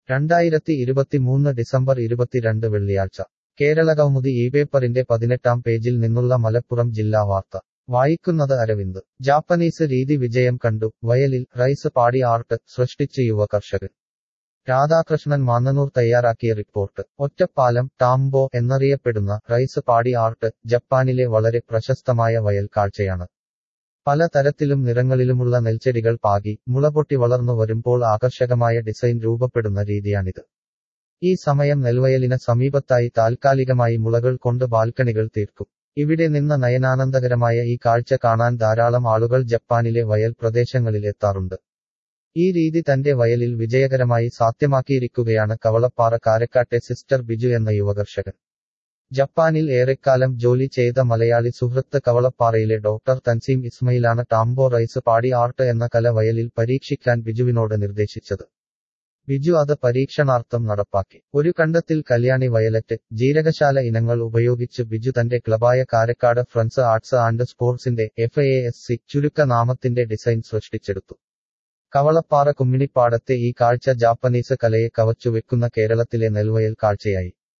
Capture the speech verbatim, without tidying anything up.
രണ്ടായിരത്തി ഇരുപത്തിമൂന്ന് ഡിസംബർ ഇരുപത്തിരണ്ട് വെള്ളിയാഴ്ച കേരളകൗമുദി ഈ പേപ്പറിന്റെ പതിനെട്ടാം പേജിൽ നിന്നുള്ള മലപ്പുറം ജില്ലാ വാർത്ത വായിക്കുന്നത് അരവിന്ദ്. ജാപ്പനീസ് രീതി വിജയം കണ്ടു. വയലിൽ റൈസ് പാടി ആർട്ട് സൃഷ്ടിച്ച് യുവ കർഷകൻ. രാധാകൃഷ്ണൻ മാന്നനൂർ തയ്യാറാക്കിയ റിപ്പോർട്ട്. ഒറ്റപ്പാലം ടാംബോ എന്നറിയപ്പെടുന്ന റൈസ് പാടി ആർട്ട് ജപ്പാനിലെ വളരെ പ്രശസ്തമായ വയൽ കാഴ്ചയാണ്. പല തരത്തിലും നിറങ്ങളിലുമുള്ള നെൽച്ചെടികൾ പാകി മുളപൊട്ടി വളർന്നു വരുമ്പോൾ ആകർഷകമായ ഡിസൈൻ രൂപപ്പെടുന്ന രീതിയാണിത്. ഈ സമയം നെൽവയലിന് സമീപത്തായി താൽക്കാലികമായി മുളകൾ കൊണ്ട് ബാൽക്കണികൾ തീർക്കും. ഇവിടെ നിന്ന് നയനാനന്ദകരമായ ഈ കാഴ്ച കാണാൻ ധാരാളം ആളുകൾ ജപ്പാനിലെ വയൽ പ്രദേശങ്ങളിൽ എത്താറുണ്ട്. ഈ രീതി തന്റെ വയലിൽ വിജയകരമായി സാധ്യമാക്കിയിരിക്കുകയാണ് കവളപ്പാറ കാരക്കാട്ടെ സിസ്റ്റർ ബിജു എന്ന യുവകർഷകൻ. ജപ്പാനിൽ ഏറെക്കാലം ജോലി ചെയ്ത മലയാളി സുഹൃത്ത് കവളപ്പാറയിലെ ഡോക്ടർ തൻസീം ഇസ്മയിലാണ് ടാംബോ റൈസ് പാടി ആർട്ട് എന്ന കല വയലിൽ പരീക്ഷിക്കാൻ ബിജുവിനോട് നിർദ്ദേശിച്ചത്. ബിജു അത് പരീക്ഷണാർത്ഥം നടപ്പാക്കി. ഒരു കണ്ടത്തിൽ കല്യാണി വയലറ്റ്, ജീരകശാല ഇനങ്ങൾ ഉപയോഗിച്ച് ബിജു തന്റെ ക്ലബായ കാരക്കാട് ഫ്രണ്ട്സ് ആർട്സ് ആൻഡ് സ്പോർട്സിന്റെ എഫ് എ എസ് സി ചുരുക്ക നാമത്തിന്റെ ഡിസൈൻ സൃഷ്ടിച്ചെടുത്തു. കവളപ്പാറ കുമ്മിണിപ്പാടത്തെ ഈ കാഴ്ച ജാപ്പനീസ് കലയെ കവച്ചുവെക്കുന്ന കേരളത്തിലെ നെൽവയൽ കാഴ്ചയായി.